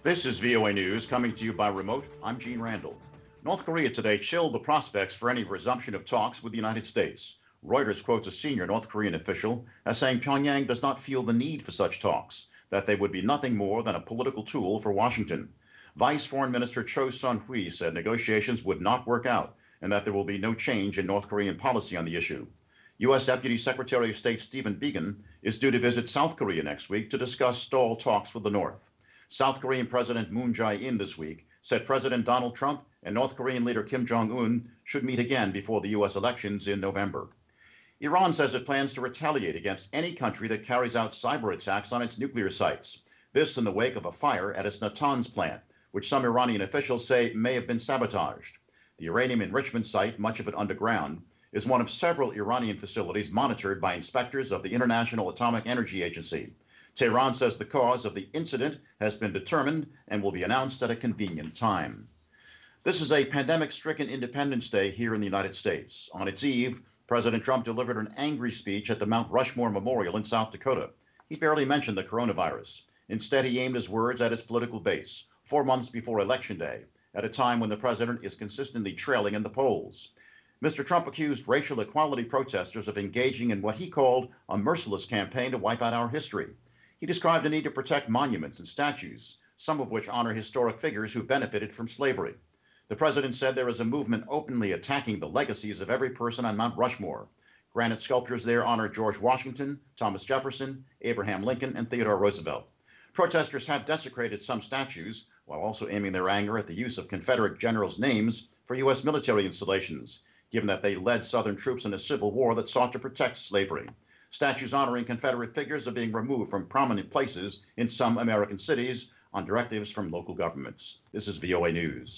This is VOA News coming to you by remote. I'm Gene Randall. North Korea today chilled the prospects for any resumption of talks with the United States. Reuters quotes a senior North Korean official as saying Pyongyang does not feel the need for such talks, that they would be nothing more than a political tool for Washington. Vice Foreign Minister Cho Sun-hui said negotiations would not work out and that there will be no change in North Korean policy on the issue. U.S. Deputy Secretary of State Stephen Biegun is due to visit South Korea next week to discuss stalled talks with the North. South Korean President Moon Jae-in this week said President Donald Trump and North Korean leader Kim Jong-un should meet again before the U.S. elections in November. Iran says it plans to retaliate against any country that carries out cyber attacks on its nuclear sites. This in the wake of a fire at its Natanz plant, which some Iranian officials say may have been sabotaged. The uranium enrichment site, much of it underground, is one of several Iranian facilities monitored by inspectors of the International Atomic Energy Agency. Tehran says the cause of the incident has been determined and will be announced at a convenient time. This is a pandemic-stricken Independence Day here in the United States. On its eve, President Trump delivered an angry speech at the Mount Rushmore Memorial in South Dakota. He barely mentioned the coronavirus. Instead, he aimed his words at his political base, 4 months before Election Day, at a time when the president is consistently trailing in the polls. Mr. Trump accused racial equality protesters of engaging in what he called a merciless campaign to wipe out our history. He described the need to protect monuments and statues, some of which honor historic figures who benefited from slavery. The president said there is a movement openly attacking the legacies of every person on Mount Rushmore. Granite sculptures there honor George Washington, Thomas Jefferson, Abraham Lincoln, and Theodore Roosevelt. Protesters have desecrated some statues, while also aiming their anger at the use of Confederate generals' names for U.S. military installations, given that they led Southern troops in a civil war that sought to protect slavery. Statues honoring Confederate figures are being removed from prominent places in some American cities on directives from local governments. This is VOA News.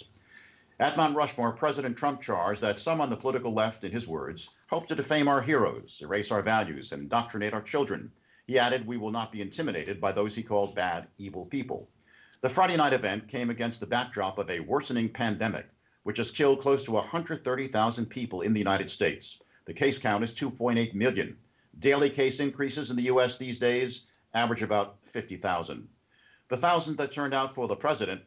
At Mount Rushmore, President Trump charged that some on the political left, in his words, hope to defame our heroes, erase our values, and indoctrinate our children. He added, we will not be intimidated by those he called bad, evil people. The Friday night event came against the backdrop of a worsening pandemic, which has killed close to 130,000 people in the United States. The case count is 2.8 million. Daily case increases in the U.S. these days average about 50,000. The thousands that turned out for the president,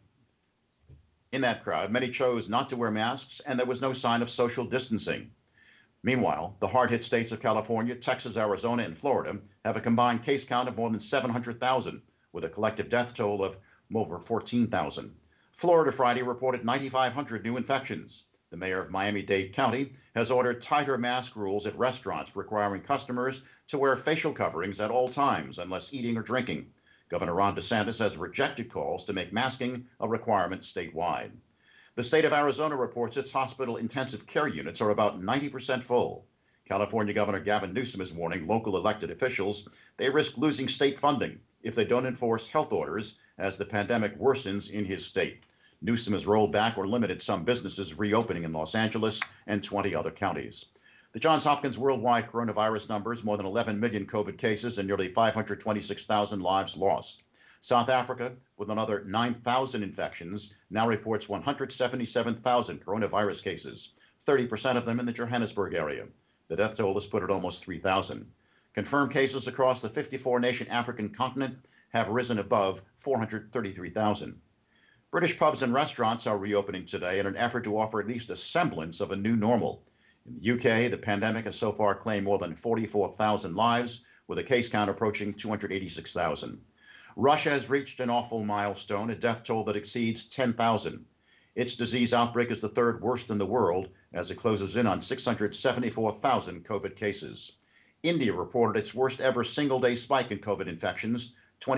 in that crowd, many chose not to wear masks, and there was no sign of social distancing. Meanwhile, the hard-hit states of California, Texas, Arizona, and Florida have a combined case count of more than 700,000, with a collective death toll of over 14,000. Florida Friday reported 9,500 new infections. The mayor of Miami-Dade County has ordered tighter mask rules at restaurants, requiring customers to wear facial coverings at all times unless eating or drinking. Governor Ron DeSantis has rejected calls to make masking a requirement statewide. The state of Arizona reports its hospital intensive care units are about 90% full. California Governor Gavin Newsom is warning local elected officials they risk losing state funding if they don't enforce health orders as the pandemic worsens in his state. Newsom has rolled back or limited some businesses reopening in Los Angeles and 20 other counties. The Johns Hopkins worldwide coronavirus numbers, more than 11 million COVID cases and nearly 526,000 lives lost. South Africa, with another 9,000 infections, now reports 177,000 coronavirus cases, 30% of them in the Johannesburg area. The death toll is put at almost 3,000. Confirmed cases across the 54-nation African continent have risen above 433,000. British pubs and restaurants are reopening today in an effort to offer at least a semblance of a new normal. In the UK, the pandemic has so far claimed more than 44,000 lives, with a case count approaching 286,000. Russia has reached an awful milestone, a death toll that exceeds 10,000. Its disease outbreak is the third worst in the world, as it closes in on 674,000 COVID cases. India reported its worst ever single-day spike in COVID infections,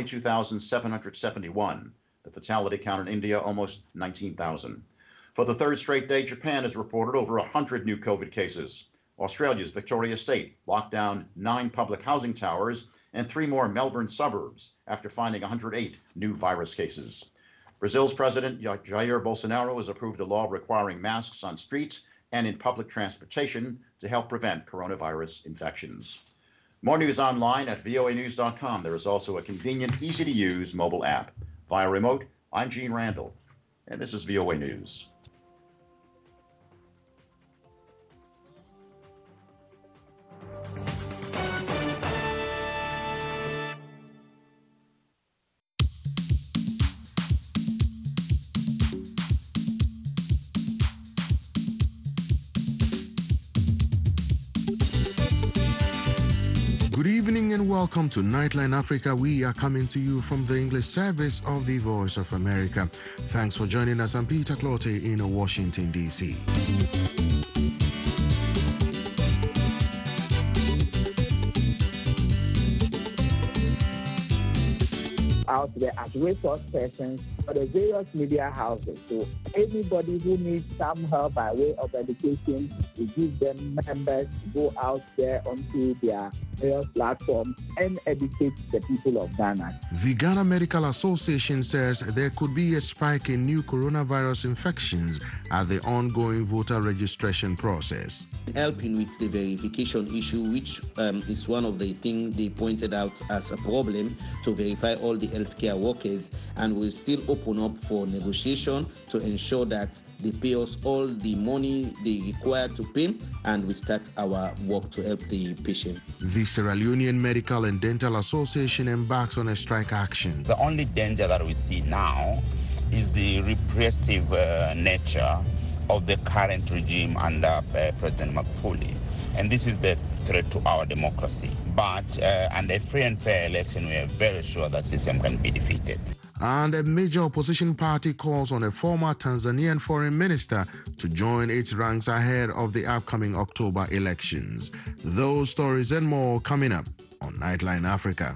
22,771. The fatality count in India, almost 19,000. For the third straight day, Japan has reported over 100 new COVID cases. Australia's Victoria State locked down 9 public housing towers and 3 more Melbourne suburbs after finding 108 new virus cases. Brazil's President Jair Bolsonaro has approved a law requiring masks on streets and in public transportation to help prevent coronavirus infections. More news online at voanews.com. There is also a convenient, easy-to-use mobile app. Via remote, I'm Gene Randall, and this is VOA News. Good evening and welcome to Nightline Africa. We are coming to you from the English service of the Voice of America. Thanks for joining us. I'm Peter Clotte in Washington, D.C. Out there as resource persons for the various media houses. So anybody who needs some help by way of education, we give them members to go out there onto their various platforms and educate the people of Ghana. The Ghana Medical Association says there could be a spike in new coronavirus infections at the ongoing voter registration process. Helping with the verification issue, which is one of the things they pointed out as a problem to verify all the healthcare workers, and will still open up for negotiation to ensure that they pay us all the money they require to pay, and we start our work to help the patient. The Sierra Leonean Medical and Dental Association embarks on a strike action. The only danger that we see now is the repressive nature of the current regime under President Magufuli. And this is the threat to our democracy. But under a free and fair election, we are very sure that system can be defeated. And a major opposition party calls on a former Tanzanian foreign minister to join its ranks ahead of the upcoming October elections. Those stories and more coming up on Nightline Africa.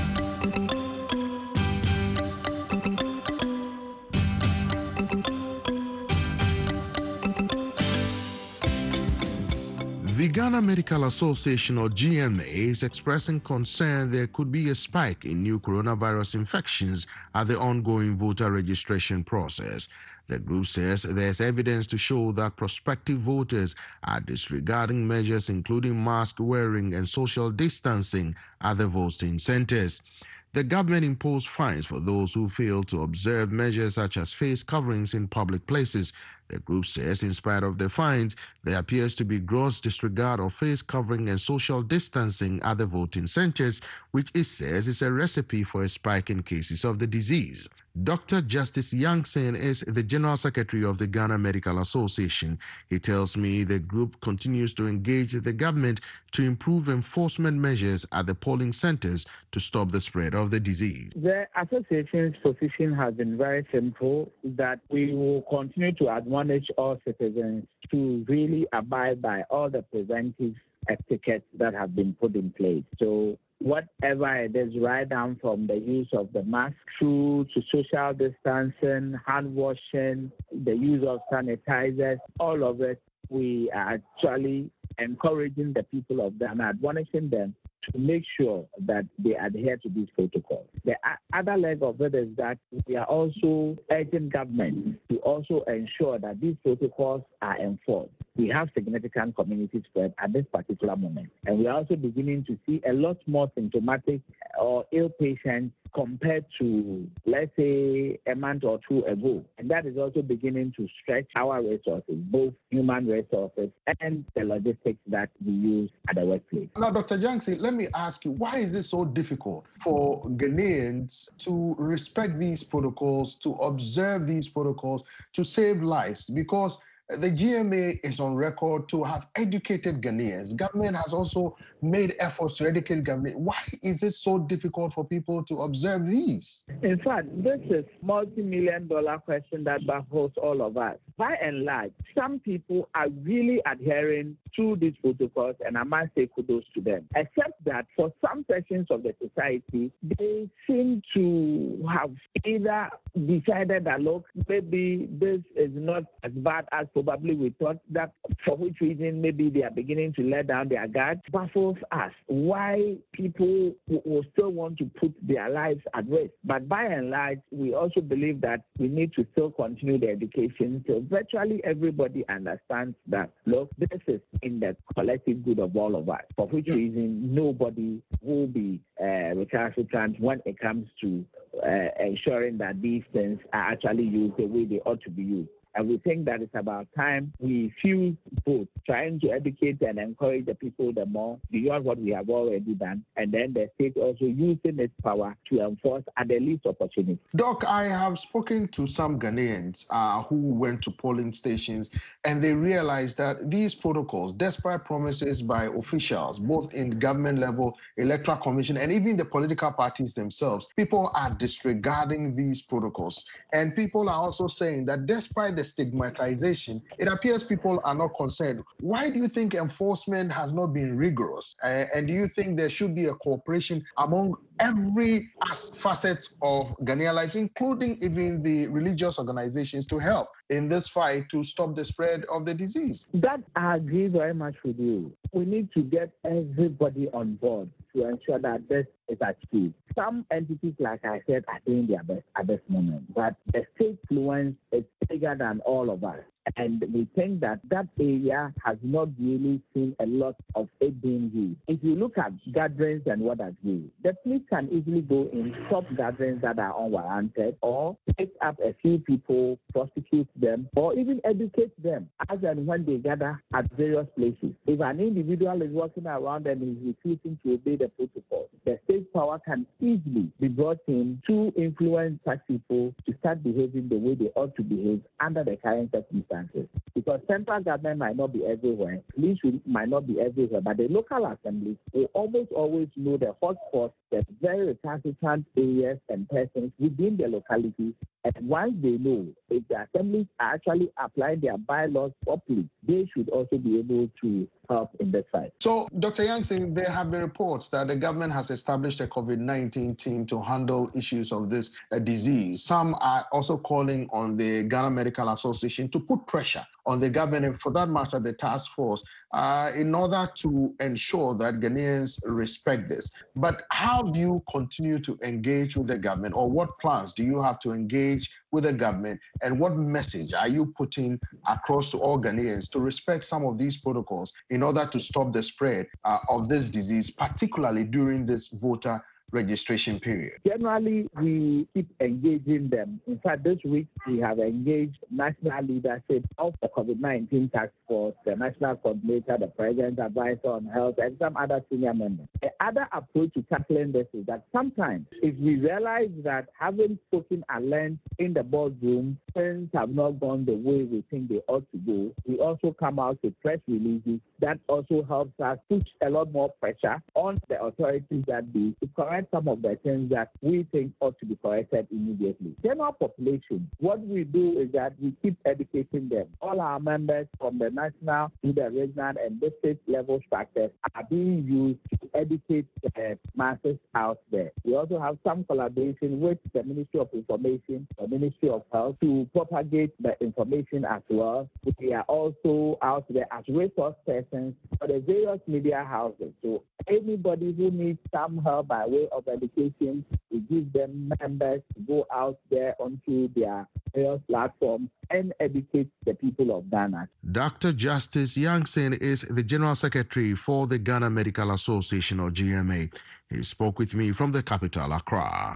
The Ghana Medical Association, or GMA, is expressing concern there could be a spike in new coronavirus infections at the ongoing voter registration process. The group says there's evidence to show that prospective voters are disregarding measures including mask wearing and social distancing at the voting centers. The government imposed fines for those who fail to observe measures such as face coverings in public places. The group says in spite of the fines, there appears to be gross disregard of face covering and social distancing at the voting centers, which it says is a recipe for a spike in cases of the disease. Dr. Justice Yangsen is the General Secretary of the Ghana Medical Association. He tells me the group continues to engage the government to improve enforcement measures at the polling centers to stop the spread of the disease. The association's position has been very simple, that we will continue to admonish all citizens to really abide by all the preventive etiquettes that have been put in place. So whatever it is, right down from the use of the mask through to social distancing, hand washing, the use of sanitizers, all of it, we are actually encouraging the people of Ghana, admonishing them to make sure that they adhere to these protocols. The other leg of it is that we are also urging government to also ensure that these protocols are enforced. We have significant community spread at this particular moment, and we are also beginning to see a lot more symptomatic or ill patients compared to, let's say, a month or two ago. And that is also beginning to stretch our resources, both human resources and the logistics that we use at the workplace. Now, Dr. Yangsen, let me ask you, why is it so difficult for Ghanaians to respect these protocols, to observe these protocols, to save lives? Because the GMA is on record to have educated Ghanaians. Government has also made efforts to educate Ghanaians. Why is it so difficult for people to observe these? In fact, this is a multi-million-dollar question that baffles all of us. By and large, some people are really adhering to these protocols, and I must say kudos to them. Except that for some sections of the society, they seem to have either decided that, look, maybe this is not as bad as probably we thought, that for which reason maybe they are beginning to let down their guard. Baffles us why people will still want to put their lives at risk. But by and large, we also believe that we need to still continue the education till virtually everybody understands that, look, this is in the collective good of all of us, for which reason nobody will be recalcitrant when it comes to ensuring that these things are actually used the way they ought to be used. And we think that it's about time we fuse both, trying to educate and encourage the people the more beyond what we have already done, and then the state also using its power to enforce at the least opportunity. Doc, I have spoken to some Ghanaians who went to polling stations, and they realized that these protocols, despite promises by officials, both in government level, electoral commission, and even the political parties themselves, people are disregarding these protocols. And people are also saying that despite the stigmatization, it appears people are not concerned. Why do you think enforcement has not been rigorous? And do you think there should be a cooperation among every facet of Ghanaian life, including even the religious organizations, to help in this fight to stop the spread of the disease? That I agree very much with you. We need to get everybody on board to ensure that this is achieved. Some entities, like I said, are doing their best at this moment, but the state influence is bigger than all of us. And we think that that area has not really seen a lot of it being used. If you look at gatherings and what have you, the police can easily go in, stop gatherings that are unwarranted, or pick up a few people, prosecute them, or even educate them as and when they gather at various places. If an individual is walking around and is refusing to obey the protocol, the state power can easily be brought in to influence such people to start behaving the way they ought to behave under the current circumstances. Because central government might not be everywhere, police might not be everywhere, but the local assemblies will almost always know the hotspots, the very recalcitrant areas and persons within the localities. And once they know if the assemblies are actually applying their bylaws properly, they should also be able to help in this fight. So, Dr. Yankson, there have been reports that the government has established a COVID-19 team to handle issues of this disease. Some are also calling on the Ghana Medical Association to put pressure on the government, and for that matter, the task force, in order to ensure that Ghanaians respect this. But how do you continue to engage with the government, or what plans do you have to engage with the government, and what message are you putting across to all Ghanaians to respect some of these protocols in order to stop the spread of this disease, particularly during this voter registration period? Generally, we keep engaging them. In fact, this week we have engaged national leadership of the COVID-19 task force, the national coordinator, the president's advisor on health, and some other senior members. The other approach to tackling this is that sometimes if we realize that having spoken and learned in the boardroom, things have not gone the way we think they ought to go, we also come out with press releases that also helps us put a lot more pressure on the authorities that be to correct some of the things that we think ought to be corrected immediately. General population, what we do is that we keep educating them. All our members from the national to the regional and district level structures are being used to educate the masses out there. We also have some collaboration with the Ministry of Information, the Ministry of Health to propagate the information as well. We are also out there as resource persons for the various media houses. So anybody who needs some help by way of education, we give them members to go out there onto their various platforms and educate the people of Ghana. Dr. Justice Yankson is the General Secretary for the Ghana Medical Association, or GMA. He spoke with me from the capital, Accra.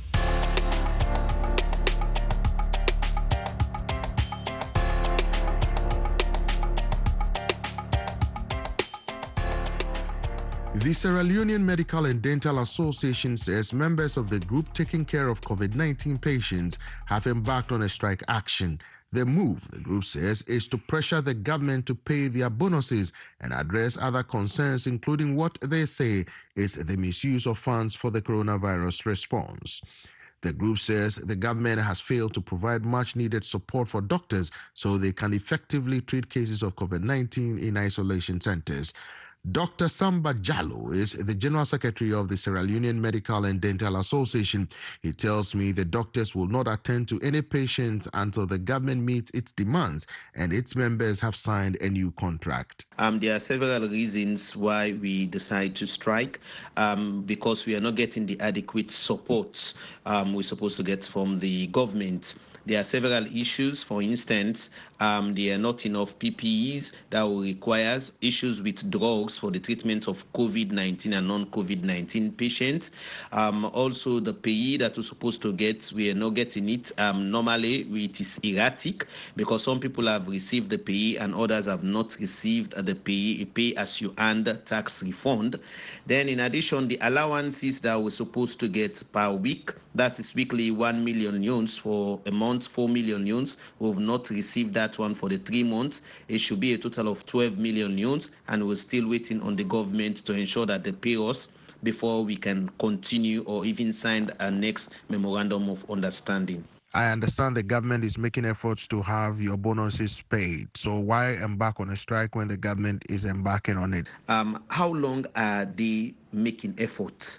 The Sierra Leonean Medical and Dental Association says members of the group taking care of COVID-19 patients have embarked on a strike action. The move, the group says, is to pressure the government to pay their bonuses and address other concerns, including what they say is the misuse of funds for the coronavirus response. The group says the government has failed to provide much-needed support for doctors so they can effectively treat cases of COVID-19 in isolation centers. Dr. Samba Jallo is the General Secretary of the Sierra Leonean Medical and Dental Association. He tells me the doctors will not attend to any patients until the government meets its demands and its members have signed a new contract. There are several reasons why we decide to strike, because we are not getting the adequate support we're supposed to get from the government. There are several issues. For instance, there are not enough PPEs that will require issues with drugs drugs for the treatment of COVID-19 and non-COVID-19 patients. Also, the pay that we're supposed to get, we are not getting it. Normally, it is erratic because some people have received the pay and others have not received the pay as you earn tax refund. Then, in addition, the allowances that we're supposed to get per week, that is weekly 1 million yuans, for a month 4 million yuans. We've not received that one for the 3 months. It should be a total of 12 million yuans, and we're still waiting on the government to ensure that they pay us before we can continue or even sign a next memorandum of understanding. I understand the government is making efforts to have your bonuses paid. So why embark on a strike when the government is embarking on it? How long are they making efforts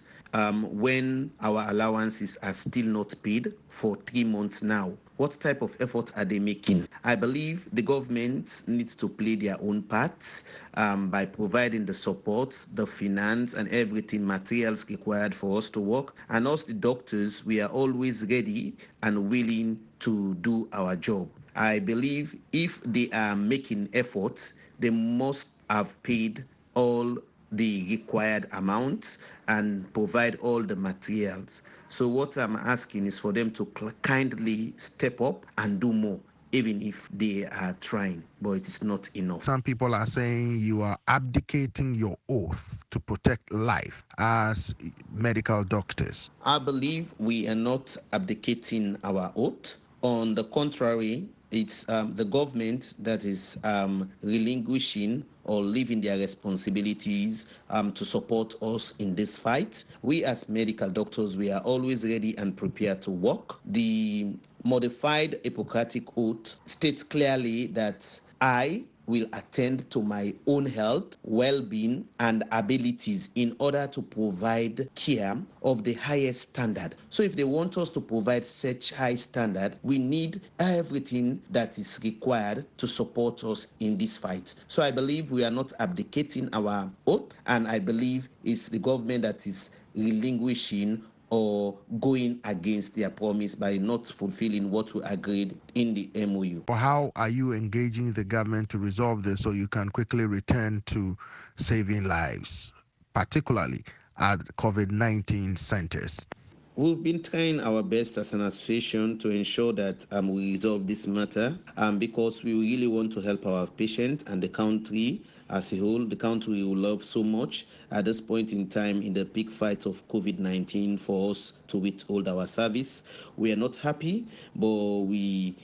when our allowances are still not paid for 3 months now? What type of effort are they making? I believe the government needs to play their own parts by providing the support, the finance, and everything, materials required for us to work. And us, the doctors, we are always ready and willing to do our job. I believe if they are making efforts, they must have paid all the required amounts and provide all the materials. So what I'm asking is for them to kindly step up and do more, even if they are trying, but it's not enough. Some people are saying you are abdicating your oath to protect life as medical doctors. I believe we are not abdicating our oath. On the contrary, it's the government that is relinquishing or leaving their responsibilities to support us in this fight. We as medical doctors, we are always ready and prepared to work. The modified Hippocratic Oath states clearly that I will attend to my own health, well-being, and abilities in order to provide care of the highest standard. So if they want us to provide such high standard, we need everything that is required to support us in this fight. So I believe we are not abdicating our oath, and I believe it's the government that is relinquishing or going against their promise by not fulfilling what we agreed in the MOU. How are you engaging the government to resolve this so you can quickly return to saving lives, particularly at COVID-19 centers? We've been trying our best as an association to ensure that we resolve this matter because we really want to help our patients and the country as a whole. The country we love so much at this point in time in the big fight of COVID-19 for us to withhold our service. We are not happy, but we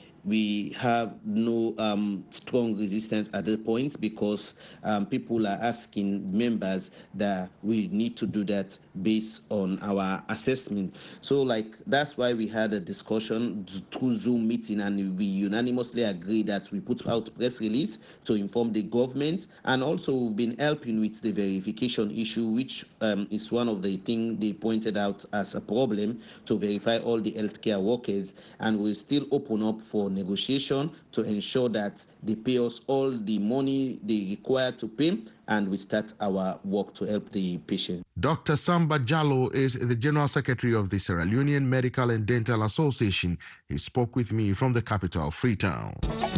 have no strong resistance at that point because people are asking members that we need to do that based on our assessment. So that's why we had a discussion through Zoom meeting, and we unanimously agreed that we put out press release to inform the government, and also we've been helping with the verification issue, which is one of the things they pointed out as a problem to verify all the healthcare workers, and we'll still open up for negotiation to ensure that they pay us all the money they require to pay, and we start our work to help the patient. Dr. Samba Jallo is the General Secretary of the Sierra Leonean Medical and Dental Association. He spoke with me from the capital, Freetown.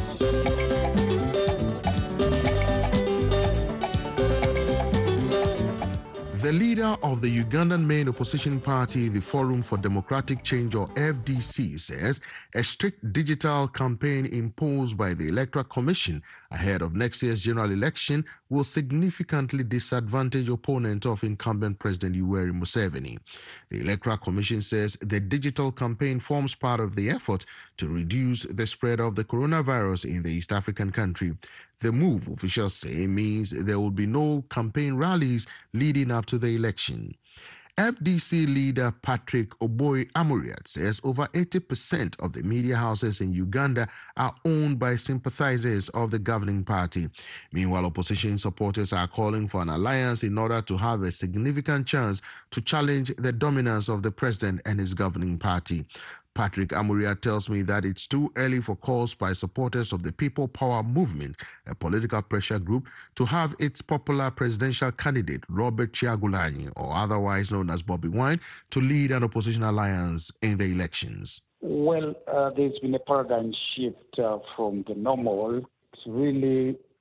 The leader of the Ugandan main opposition party, the Forum for Democratic Change, or FDC, says a strict digital campaign imposed by the Electoral Commission ahead of next year's general election will significantly disadvantage opponents of incumbent President Yoweri Museveni. The Electoral Commission says the digital campaign forms part of the effort to reduce the spread of the coronavirus in the East African country. The move, officials say, means there will be no campaign rallies leading up to the election. FDC leader Patrick Oboy-Amuriat says over 80% of the media houses in Uganda are owned by sympathizers of the governing party. Meanwhile, opposition supporters are calling for an alliance in order to have a significant chance to challenge the dominance of the president and his governing party. Patrick Amuriat tells me that it's too early for calls by supporters of the People Power Movement, a political pressure group, to have its popular presidential candidate, Robert Kyagulanyi, or otherwise known as Bobby Wine, to lead an opposition alliance in the elections. Well, there's been a paradigm shift from the normal to really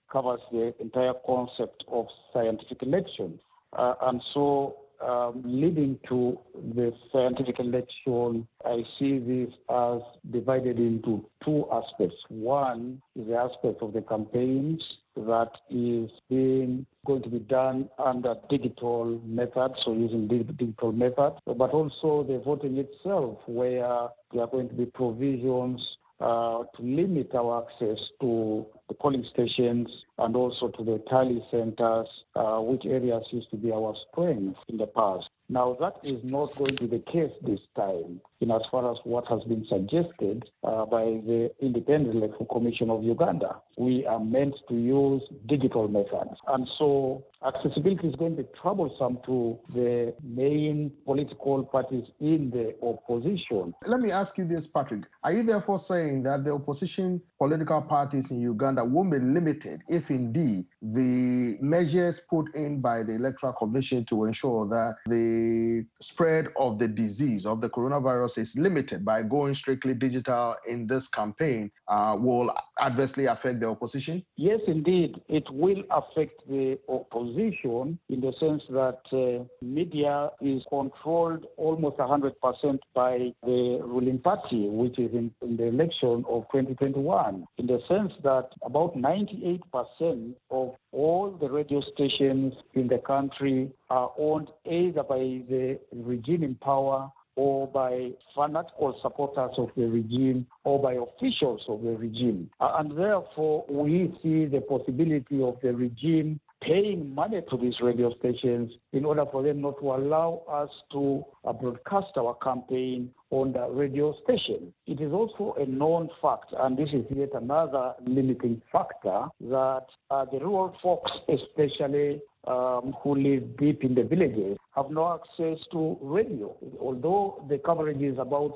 covers the entire concept of scientific election. And so leading to the scientific election, I see this as divided into two aspects. One is the aspect of the campaigns that is going to be done under digital methods, so using digital methods, but also the voting itself, where there are going to be provisions to limit our access to the polling stations and also to the tally centers, which areas used to be our strength in the past. Now, that is not going to be the case this time, in as far as what has been suggested by the Independent Electoral Commission of Uganda. We are meant to use digital methods. And so accessibility is going to be troublesome to the main political parties in the opposition. Let me ask you this, Patrick. Are you therefore saying that the opposition political parties in Uganda won't be limited if indeed the measures put in by the Electoral Commission to ensure that the spread of the disease, of the coronavirus, is limited by going strictly digital in this campaign will adversely affect the opposition? Yes, indeed. It will affect the opposition in the sense that media is controlled almost 100% by the ruling party, which is in the election of 2021, in the sense that about 98% of all the radio stations in the country are owned either by the regime in power or by fanatical supporters of the regime or by officials of the regime. And therefore, we see the possibility of the regime paying money to these radio stations in order for them not to allow us to broadcast our campaign on the radio station. It is also a known fact, and this is yet another limiting factor, that the rural folks, especially who live deep in the villages, have no access to radio. Although the coverage is about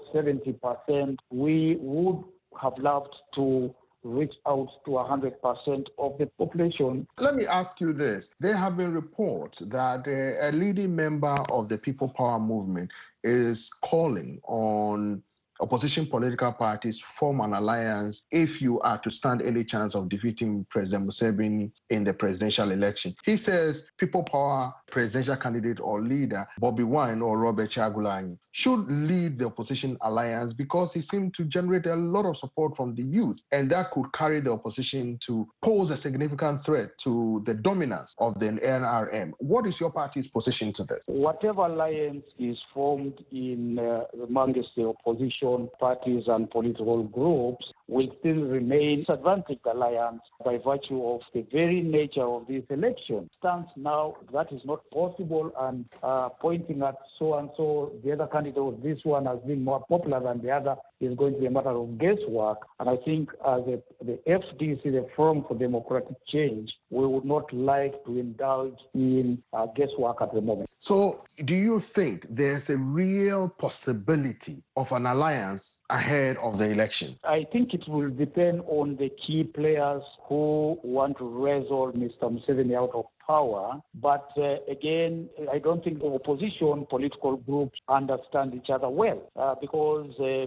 70%, we would have loved to reach out to 100% of the population. Let me ask you this. There have been reports that a leading member of the People Power movement is calling on opposition political parties form an alliance if you are to stand any chance of defeating President Museveni in the presidential election. He says People Power presidential candidate or leader Bobby Wine or Robert Kyagulanyi should lead the opposition alliance because he seemed to generate a lot of support from the youth, and that could carry the opposition to pose a significant threat to the dominance of the NRM. What is your party's position to this? Whatever alliance is formed in amongst the opposition parties and political groups will still remain disadvantaged alliance by virtue of the very nature of this election. Stands now that is not possible, and pointing at so-and-so, the other candidate, this one has been more popular than the other, is going to be a matter of guesswork. And I think as the FDC, the Forum for Democratic Change, we would not like to indulge in guesswork at the moment. So do you think there's a real possibility of an alliance ahead of the election? I think it will depend on the key players who want to wrestle Mr. Museveni out of power. But again, I don't think the opposition political groups understand each other well because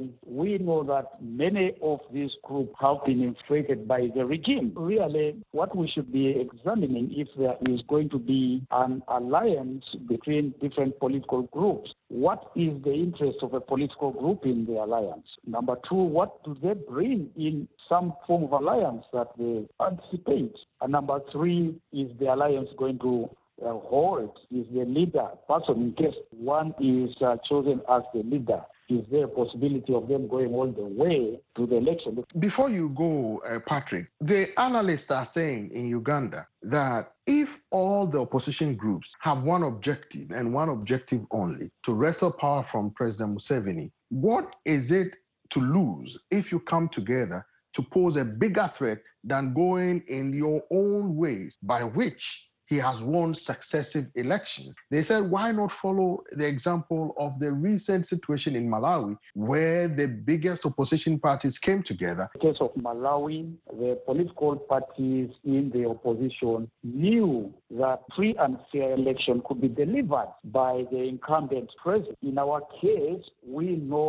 we know that many of these groups have been infiltrated by the regime. Really, what we should be examining, if there is going to be an alliance between different political groups, what is the interest of a political group in the alliance? Number two, what do they bring in some form of alliance that they anticipate? And number three, is the alliance going to hold? Is the leader person, in case one is chosen as the leader, is there a possibility of them going all the way to the election? Before you go, Patrick, the analysts are saying in Uganda that if all the opposition groups have one objective and one objective only, to wrestle power from President Museveni, what is it to lose if you come together to pose a bigger threat than going in your own ways by which he has won successive elections? They said, why not follow the example of the recent situation in Malawi, where the biggest opposition parties came together? In the case of Malawi, the political parties in the opposition knew that free and fair election could be delivered by the incumbent president. In our case, we know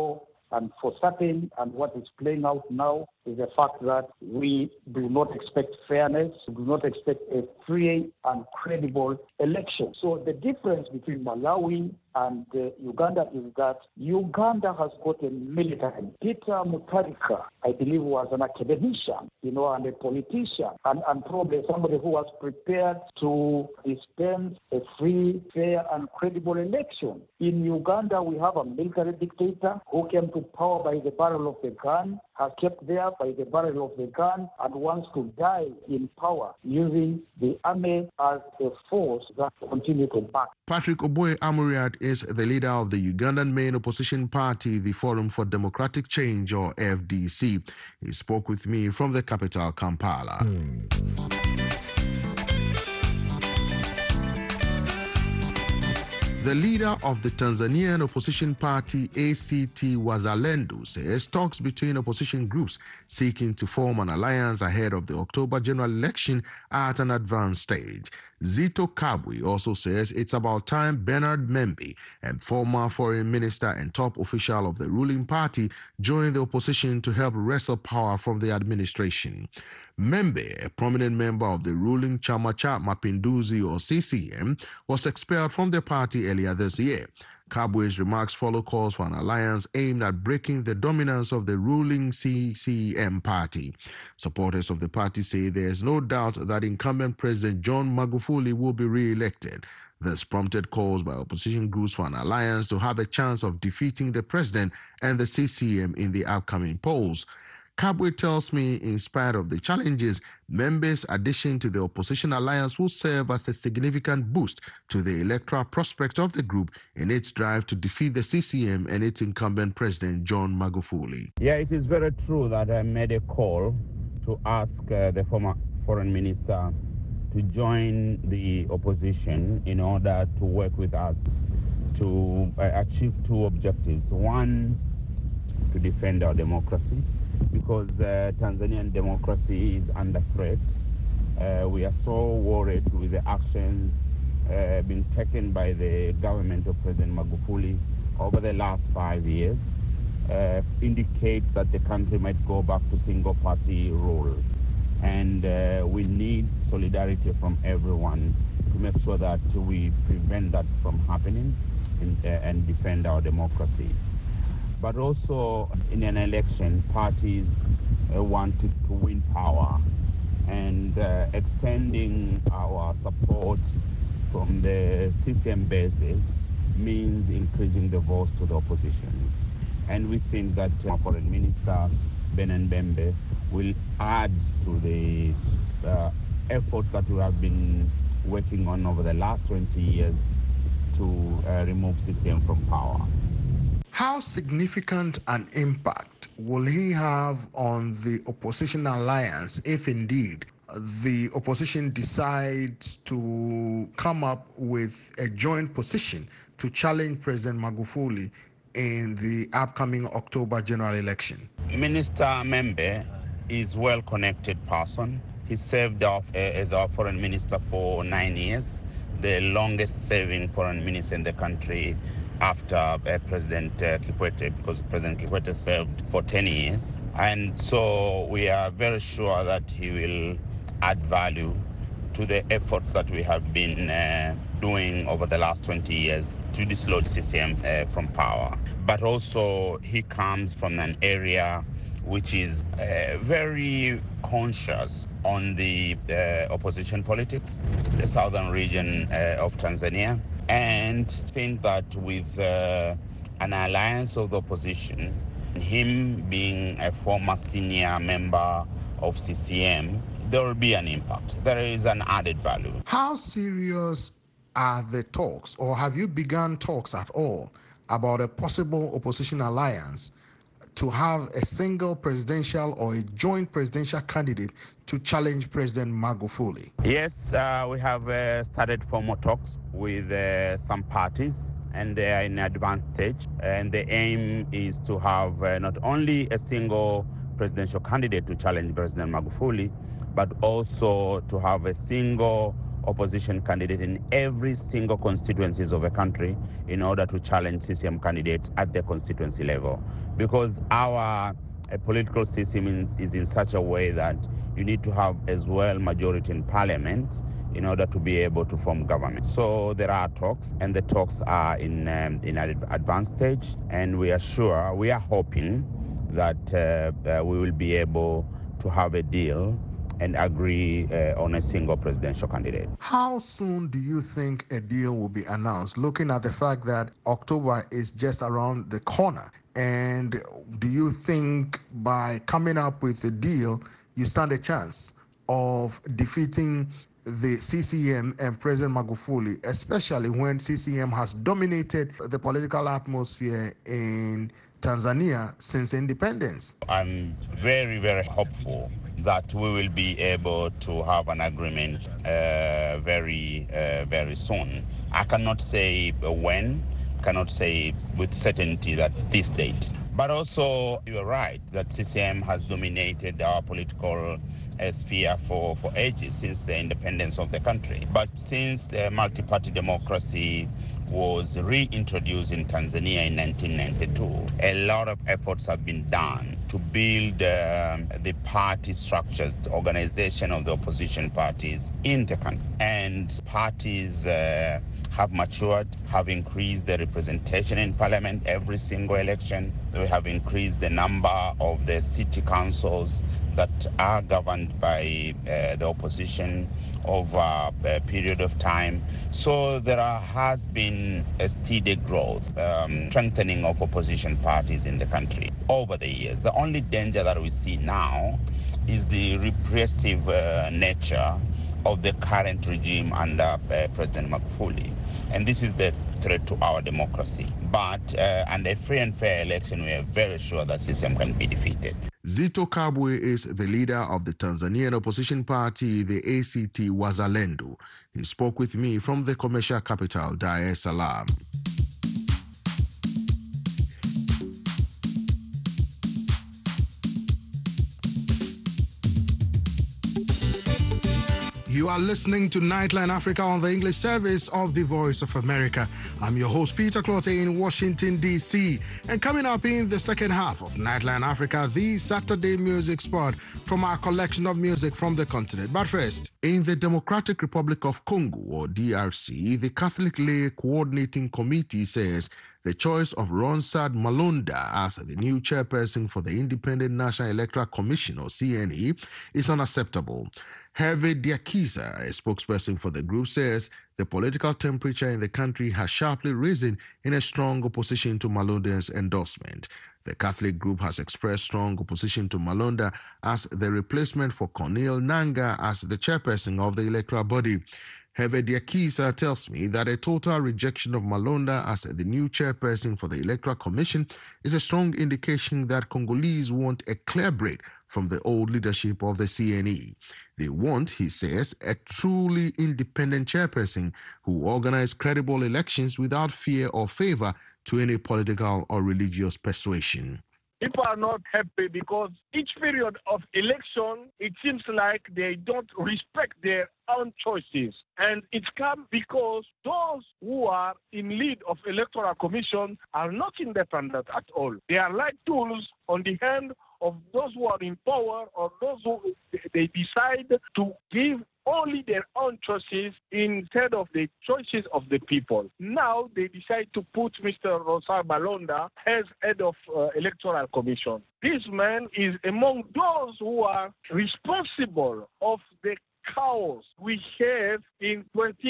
And for certain, and what is playing out now is the fact that we do not expect fairness, we do not expect a free and credible election. So the difference between Malawi and Uganda is that Uganda has got a military. Peter Mutharika, I believe, was an academician, and a politician, and probably somebody who was prepared to dispense a free, fair, and credible election. In Uganda, we have a military dictator who came to power by the barrel of the gun, has kept there by the barrel of the gun, and wants to die in power using the army as a force that continue to back. Patrick Oboye Amuriat is the leader of the Ugandan main opposition party, the Forum for Democratic Change, or FDC. He spoke with me from the capital, Kampala. The leader of the Tanzanian opposition party ACT Wazalendo says talks between opposition groups seeking to form an alliance ahead of the October general election are at an advanced stage. Zito Kabwe also says it's about time Bernard Membe, a former foreign minister and top official of the ruling party, joined the opposition to help wrestle power from the administration. Membe, a prominent member of the ruling Chama cha Mapinduzi or CCM, was expelled from the party earlier this year. Kabwe's remarks follow calls for an alliance aimed at breaking the dominance of the ruling CCM party. Supporters of the party say there is no doubt that incumbent President John Magufuli will be re-elected. This prompted calls by opposition groups for an alliance to have a chance of defeating the president and the CCM in the upcoming polls. Kabwe tells me, in spite of the challenges, Membe's addition to the opposition alliance will serve as a significant boost to the electoral prospect of the group in its drive to defeat the CCM and its incumbent president, John Magufuli. Yeah, it is very true that I made a call to ask the former foreign minister to join the opposition in order to work with us to achieve two objectives. One, to defend our democracy, because Tanzanian democracy is under threat. We are so worried with the actions being taken by the government of President Magufuli over the last 5 years. Indicates that the country might go back to single-party rule. And we need solidarity from everyone to make sure that we prevent that from happening and defend our democracy. But also in an election, parties want to win power, and extending our support from the CCM basis means increasing the votes to the opposition. And we think that Foreign Minister Bernard Membe will add to the effort that we have been working on over the last 20 years to remove CCM from power. How significant an impact will he have on the opposition alliance if indeed the opposition decides to come up with a joint position to challenge President Magufuli in the upcoming October general election? Minister Membe is a well-connected person. He served as our foreign minister for 9 years, the longest-serving foreign minister in the country after President Kikwete, because President Kikwete served for 10 years. And so we are very sure that he will add value to the efforts that we have been doing over the last 20 years to dislodge CCM from power. But also he comes from an area which is very conscious on the opposition politics, the southern region of Tanzania, and think that with an alliance of the opposition, him being a former senior member of CCM, there will be an impact. There is an added value. How serious are the talks, or have you begun talks at all about a possible opposition alliance to have a single presidential or a joint presidential candidate to challenge President Magufuli? Yes, we have started formal talks with some parties, and they are in advanced stage. And the aim is to have not only a single presidential candidate to challenge President Magufuli, but also to have a single opposition candidate in every single constituencies of a country in order to challenge CCM candidates at the constituency level. because our political system is in such a way that you need to have as well majority in parliament in order to be able to form government. So there are talks, and the talks are in an advanced stage, and we are hoping that we will be able to have a deal and agree on a single presidential candidate. How soon do you think a deal will be announced, looking at the fact that October is just around the corner? And do you think by coming up with a deal, you stand a chance of defeating the CCM and President Magufuli, especially when CCM has dominated the political atmosphere in Tanzania since independence? I'm very, very hopeful that we will be able to have an agreement very soon. I cannot say when, cannot say with certainty that this date. But also, you're right that CCM has dominated our political sphere for ages, since the independence of the country. But since the multi-party democracy was reintroduced in Tanzania in 1992, a lot of efforts have been done to build the party structures, the organization of the opposition parties in the country. And parties have matured, have increased the representation in parliament every single election. We have increased the number of the city councils that are governed by the opposition over a period of time. So there has been a steady growth, strengthening of opposition parties in the country over the years. The only danger that we see now is the repressive nature of the current regime under President Magufuli. And this is the threat to our democracy. But under a free and fair election, we are very sure that CCM can be defeated. Zitto Kabwe is the leader of the Tanzanian opposition party, the ACT Wazalendo. He spoke with me from the commercial capital, Dar es Salaam. You are listening to Nightline Africa on the English service of the Voice of America. I'm your host, Peter Clotte, in Washington, D.C. And coming up in the second half of Nightline Africa, the Saturday music spot from our collection of music from the continent. But first, in the Democratic Republic of Congo, or DRC, the Catholic Lay Coordinating Committee says the choice of Ronsard Malonda as the new chairperson for the Independent National Electoral Commission, or CNE, is unacceptable. Hervé Diakisa, a spokesperson for the group, says the political temperature in the country has sharply risen in a strong opposition to Malonda's endorsement. The Catholic group has expressed strong opposition to Malonda as the replacement for Corneille Nangaa as the chairperson of the electoral body. Hervé Diakisa tells me that a total rejection of Malonda as the new chairperson for the Electoral Commission is a strong indication that Congolese want a clear break from the old leadership of the CNE. They want, he says, a truly independent chairperson who organizes credible elections without fear or favor to any political or religious persuasion. People are not happy because each period of election, it seems like they don't respect their own choices. And it's come because those who are in lead of electoral commission are not independent at all. They are like tools on the hand of those who are in power, or those who they decide to give only their own choices instead of the choices of the people. Now they decide to put Mr. Ronsard Malonda as head of electoral commission. This man is among those who are responsible of the chaos we have in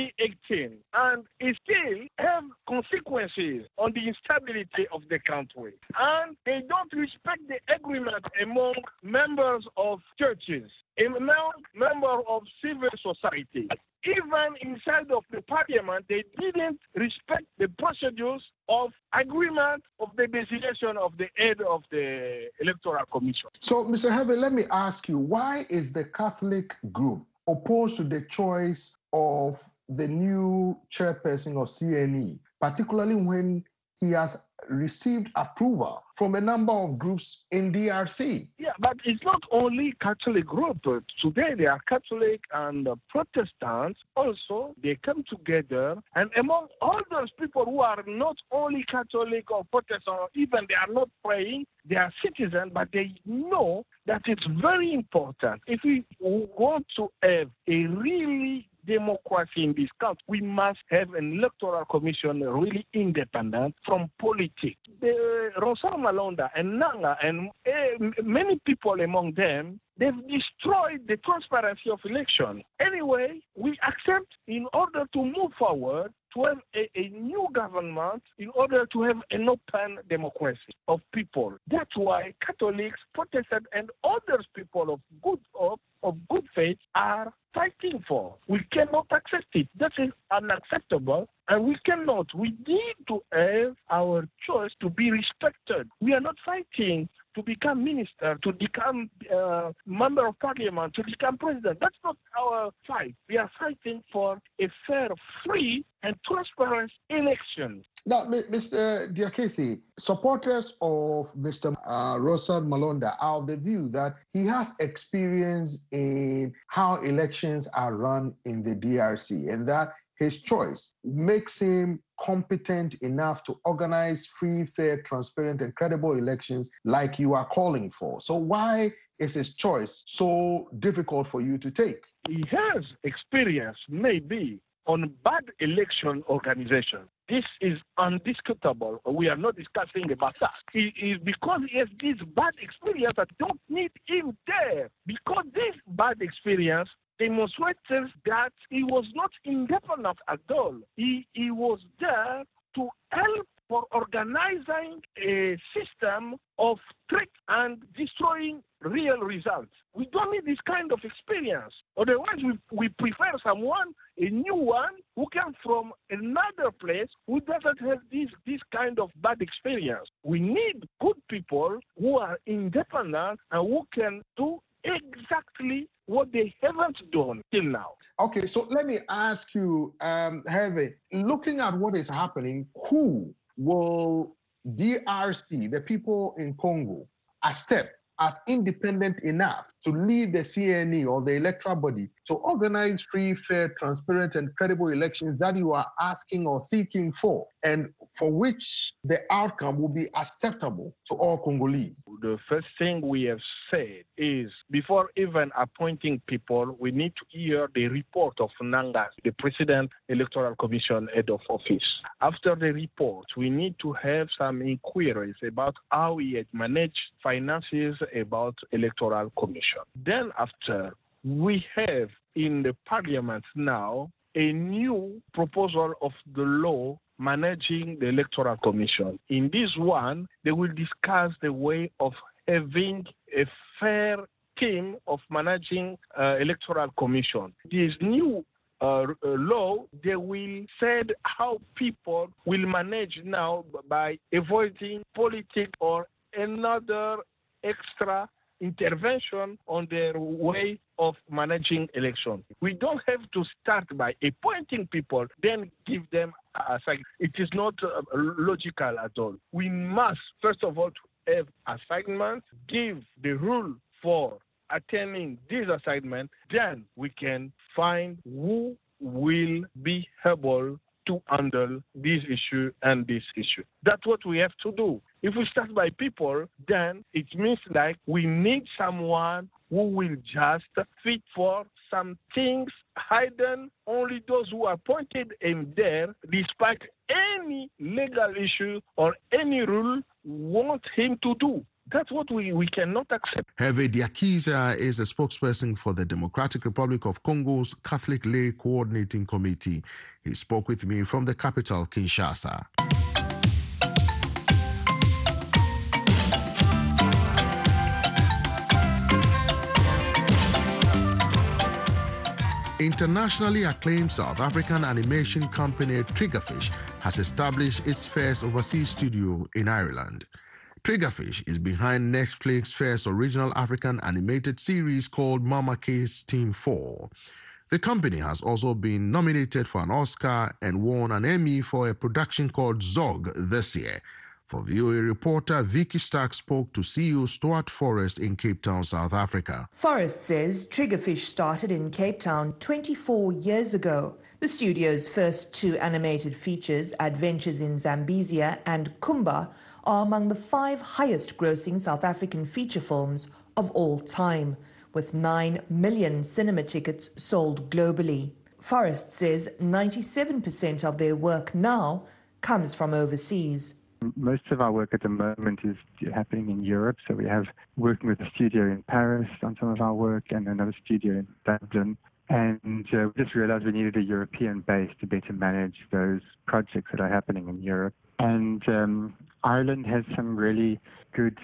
2018, and it still have consequences on the instability of the country. And they don't respect the agreement among members of churches, among members of civil society. Even inside of the parliament, they didn't respect the procedures of agreement of the designation of the head of the electoral commission. So, Mr. Hervé, let me ask you, why is the Catholic group opposed to the choice of the new chairperson of CNE, particularly when he has received approval from a number of groups in DRC. Yeah, but it's not only Catholic group. Today they are Catholic and Protestants also. They come together, and among all those people who are not only Catholic or Protestant, or even they are not praying, they are citizens, but they know that it's very important. If we want to have a really democracy in this country, we must have an electoral commission really independent from politics. Rosal Malonda and Nanga and many people among them, they've destroyed the transparency of election. Anyway, we accept in order to move forward to have a new government, in order to have an open democracy of people. That's why Catholics, Protestants, and other people of good faith are fighting for. We cannot accept it. That is unacceptable, and we cannot. We need to have our choice to be respected. We are not fighting to become minister, to become member of parliament, to become president. That's not our fight. We are fighting for a fair, free, and transparent election. Now, Mr. Diakese, supporters of Mr. Rosal Malonda are of the view that he has experience in how elections are run in the DRC, and that his choice makes him competent enough to organize free, fair, transparent, and credible elections like you are calling for. So why is his choice so difficult for you to take? He has experience, maybe, on bad election organization. This is undisputable. We are not discussing about that. Because he has this bad experience, I don't need him there. Because this bad experience demonstrates that he was not independent at all. He was there to help for organizing a system of trick and destroying real results. We don't need this kind of experience. Otherwise, we prefer someone, a new one, who comes from another place who doesn't have this kind of bad experience. We need good people who are independent and who can do exactly what they haven't done till now. Okay, so let me ask you, Hervé, looking at what is happening, who will DRC, the people in Congo, accept as independent enough to lead the CNE or the electoral body to organize free, fair, transparent, and credible elections that you are asking or seeking for, and for which the outcome will be acceptable to all Congolese? The first thing we have said is, before even appointing people, we need to hear the report of Nangas, the President Electoral Commission head of office. After the report, we need to have some inquiries about how he had managed finances about Electoral Commission. Then after, we have in the parliament now a new proposal of the law managing the Electoral Commission. In this one, they will discuss the way of having a fair team of managing Electoral Commission. This new law, they will say how people will manage now by avoiding politics or another extra intervention on their way of managing election. We don't have to start by appointing people, then give them a assignment. It is not logical at all. We must, first of all, have assignments, give the rule for attending this assignment, then we can find who will be able to handle this issue and this issue. That's what we have to do. If we start by people, then it means like we need someone who will just fit for some things hidden. Only those who are appointed in there, despite any legal issue or any rule, want him to do. That's what we cannot accept. Hervé Diakese is a spokesperson for the Democratic Republic of Congo's Catholic Lay Coordinating Committee. He spoke with me from the capital, Kinshasa. Internationally acclaimed South African animation company Triggerfish has established its first overseas studio in Ireland. Triggerfish is behind Netflix's first original African animated series called Mama K's Team 4. The company has also been nominated for an Oscar and won an Emmy for a production called Zog this year. For VOA reporter Vicky Stark spoke to CEO Stuart Forrest in Cape Town, South Africa. Forrest says Triggerfish started in Cape Town 24 years ago. The studio's first two animated features, Adventures in Zambezia and Kumba, are among the 5 highest-grossing South African feature films of all time, with 9 million cinema tickets sold globally. Forrest says 97% of their work now comes from overseas. Most of our work at the moment is happening in Europe, so we have working with a studio in Paris on some of our work and another studio in Dublin. And we just realized we needed a European base to better manage those projects that are happening in Europe. And Ireland has some really good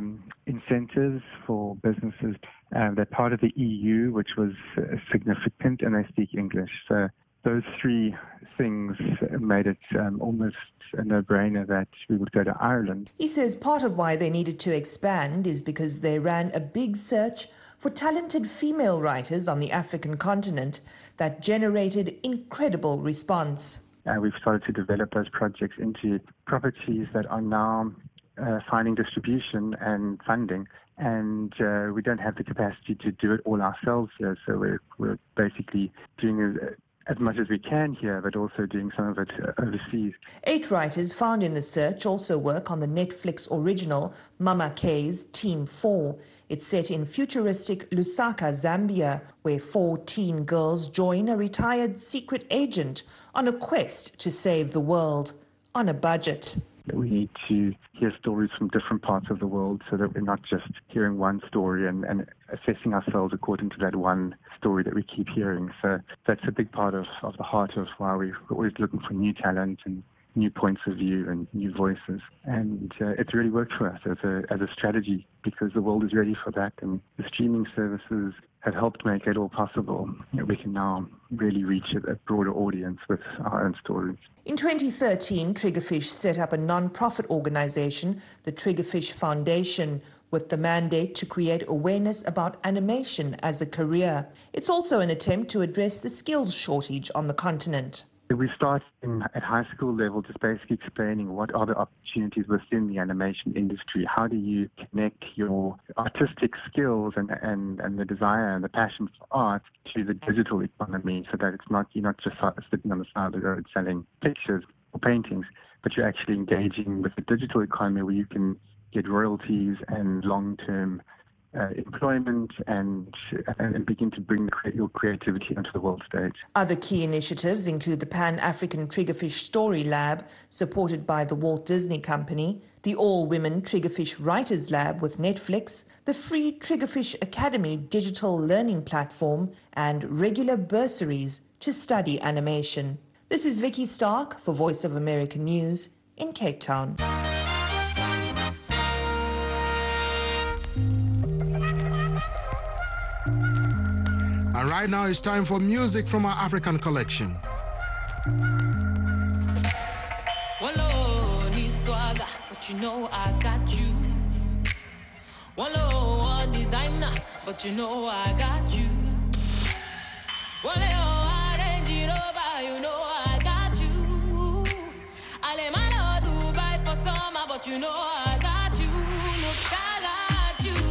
incentives for businesses. They're part of the EU, which was significant, and they speak English. So those 3 things made it almost a no-brainer that we would go to Ireland. He says part of why they needed to expand is because they ran a big search for talented female writers on the African continent that generated incredible response. We've started to develop those projects into properties that are now finding distribution and funding. And we don't have the capacity to do it all ourselves here, so we're basically doing as much as we can here, but also doing some of it overseas. 8 writers found in the search also work on the Netflix original Mama K's Team 4. It's set in futuristic Lusaka, Zambia, where 4 teen girls join a retired secret agent on a quest to save the world on a budget. We need to hear stories from different parts of the world so that we're not just hearing one story and assessing ourselves according to that one story that we keep hearing. So that's a big part of the heart of why we're always looking for new talent and new points of view and new voices. And it's really worked for us as a strategy because the world is ready for that, and the streaming services have helped make it all possible. We can now really reach a broader audience with our own stories. In 2013, Triggerfish set up a non-profit organization, the Triggerfish Foundation, with the mandate to create awareness about animation as a career. It's also an attempt to address the skills shortage on the continent. We start at high school level, just basically explaining what are the opportunities within the animation industry. How do you connect your artistic skills and the desire and the passion for art to the digital economy, so that you're not just sitting on the side of the road selling pictures or paintings, but you're actually engaging with the digital economy where you can get royalties and long-term employment and begin to bring your creativity onto the world stage. Other key initiatives include the Pan-African Triggerfish Story Lab, supported by the Walt Disney Company, the all-women Triggerfish Writers Lab with Netflix, the free Triggerfish Academy digital learning platform, and regular bursaries to study animation. This is Vicky Stark for Voice of America News in Cape Town. And right now it's time for music from our African collection. Wallow, need swagger, but you know I got you. Wallow, designer, but you know I got you. Wallow, Range Rover, you know I got you. Ale malo Dubai for summer, but you know I got you. Look, I got you.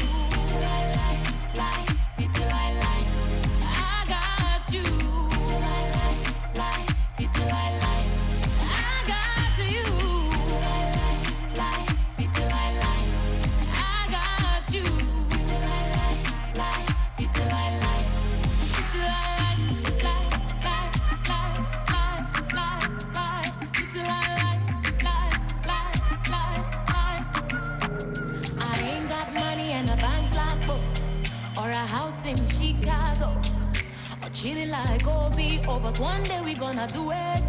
Chilling like Obi, oh, but one day we gonna do it.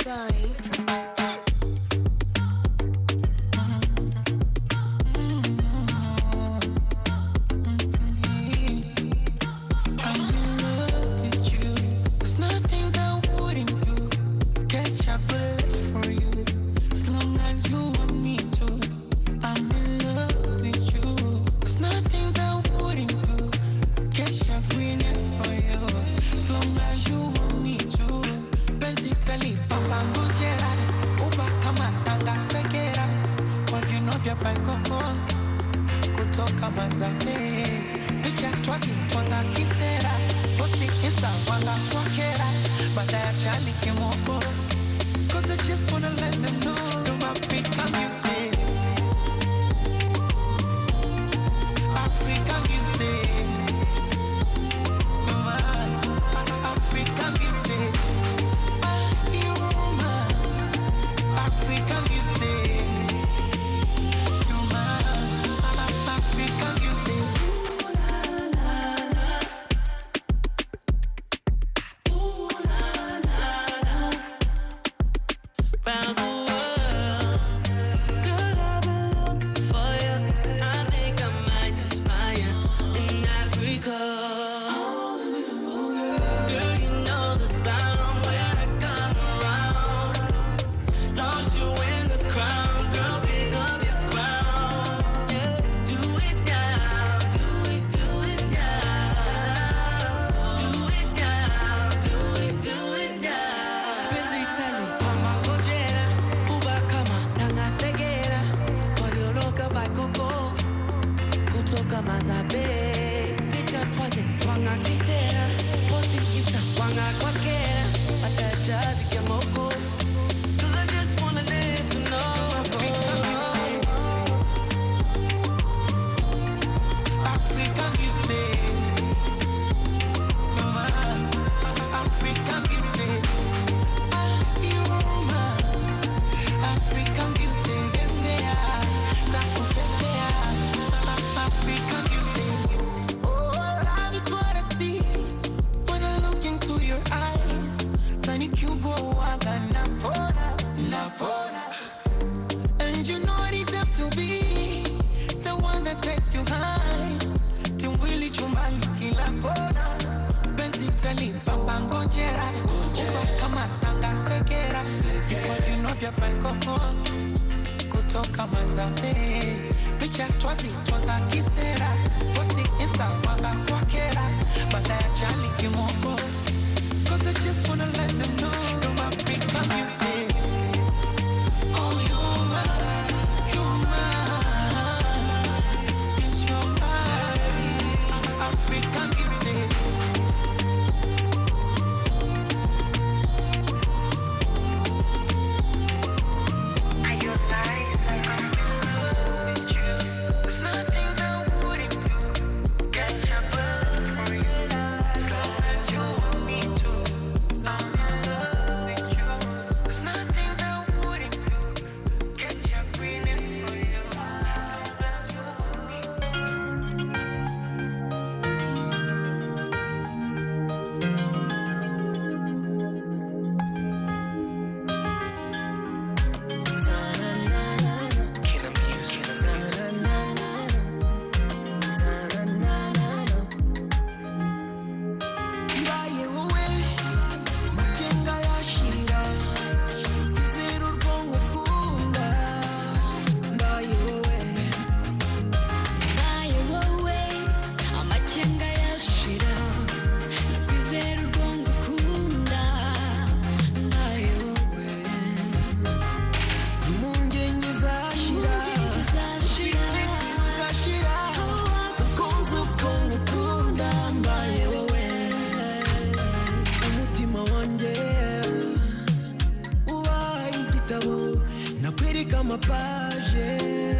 amapaje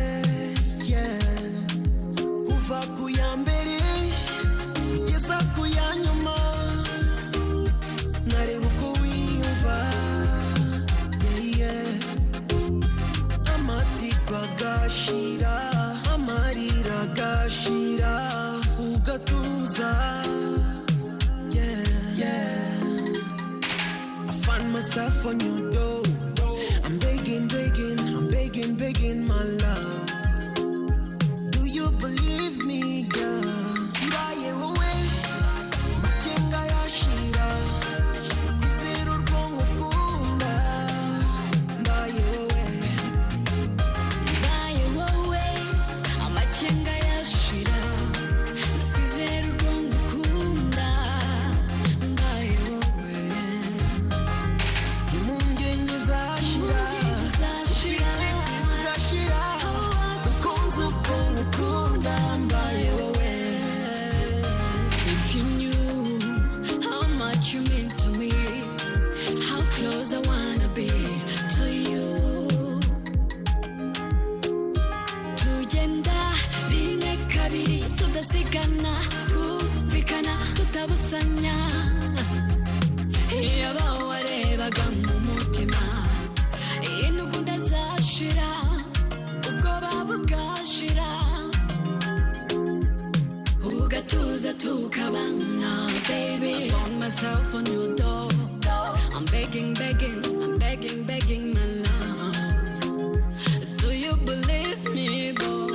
kuva ku ya mbere kugeza ku ya nyuma nareba uko wiyumva amatsiko agashira amarira agashira ugatuza I find myself on your door. tudasigana twumvikana tutabusanya iyo bawarebaga mu mutima intugunda zashira ubwoba bugashira ugatuza tukabana baby. I found myself on your door. I'm begging my love. Do you believe me, boy?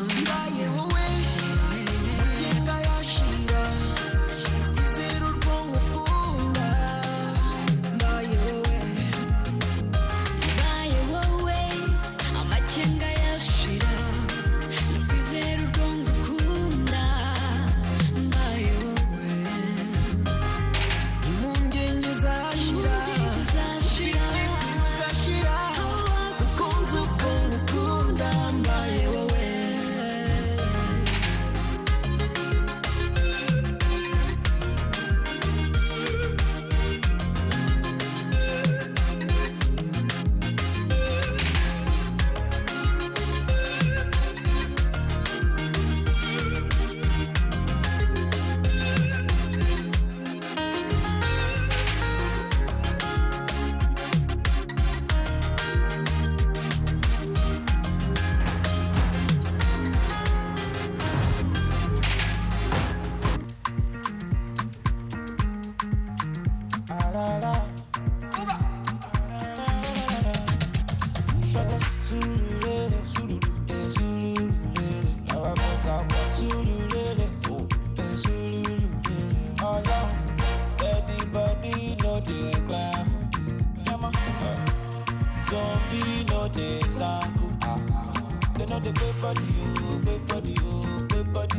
Zombie no dey zanku. They know the way body you, way body you, way body.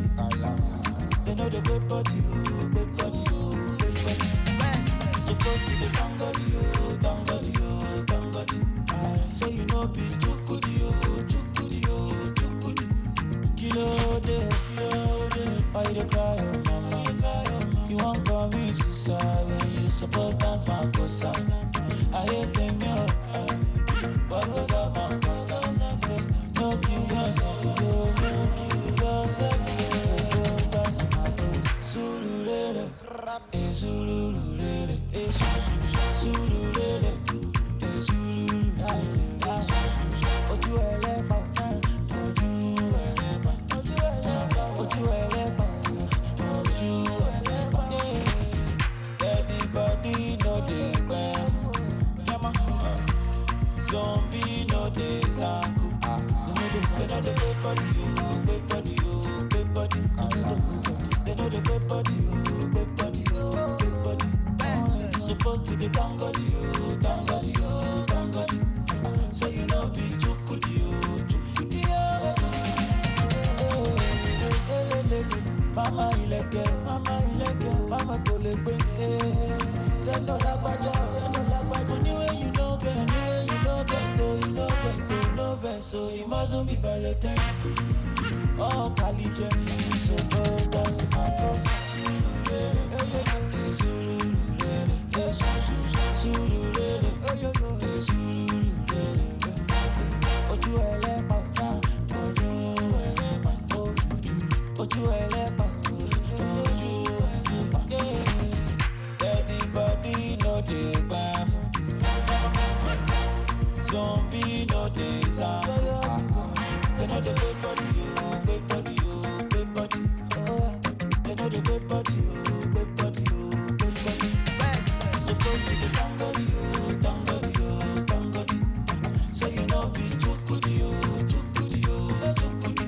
They know the way body you, way body you, way body. Supposed to be tangodi you, tangodi you, tangodi. So you know be chukudi you, chukudi you, chukudi. Kilo de, why you dey cry oh mama? You won't call me suicide when you supposed dance my cosa. I hate them yo. What goes up must come down. No kill yourself, no kill yourself. Dance my toes. Sululele, sululele, sululele, sululele. Ojú ẹlẹ́pà, ojú ẹlẹ́pà, ojú ẹlẹ́pà, ojú ẹlẹ́pà, ojú ẹlẹ́pà. Everybody know the best. Zombie no dey zanku. They know the way body you, way body you, way body. They know the way body you, way body you, way body. You supposed to be tangodi you, tangodi you, tangodi. So you know be chukudi you, chukudi you, chukudi. Mama ileke, mama kolegbe. They know that baja, anyway you know get, anyway you know get to, no vessel. You mustn't be balloted. Oh, Kalije, so girls dance my cross. Ojú ẹlẹ́pà, ojú ẹlẹ́pà, ojú ẹlẹ́pà, ojú ẹlẹ́pà. Everybody know the bath. Zombie no dey zanku. They know the way body you, way body you, way body. They know the way body you, way body you, way body. Supposed to be tangodi you, tangodi you, tangodi. So you know be chukudi you, chukudi you, chukudi.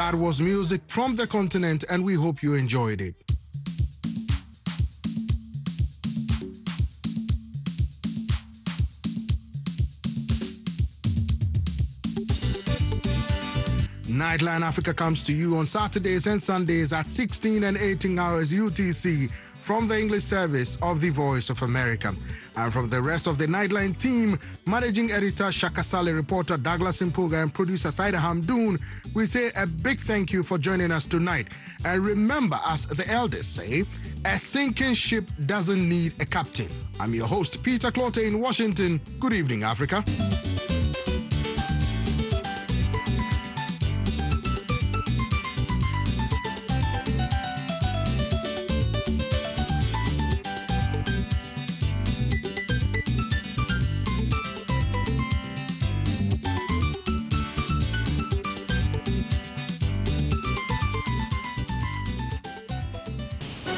That was music from the continent, and we hope you enjoyed it. Nightline Africa comes to you on Saturdays and Sundays at 16 and 18 hours UTC from the English service of the Voice of America. And from the rest of the Nightline team, Managing Editor Shaka Sale, reporter Douglas Impuga, and producer Saida Hamdoon, we say a big thank you for joining us tonight. And remember, as the elders say, a sinking ship doesn't need a captain. I'm your host, Peter Clote in Washington. Good evening, Africa.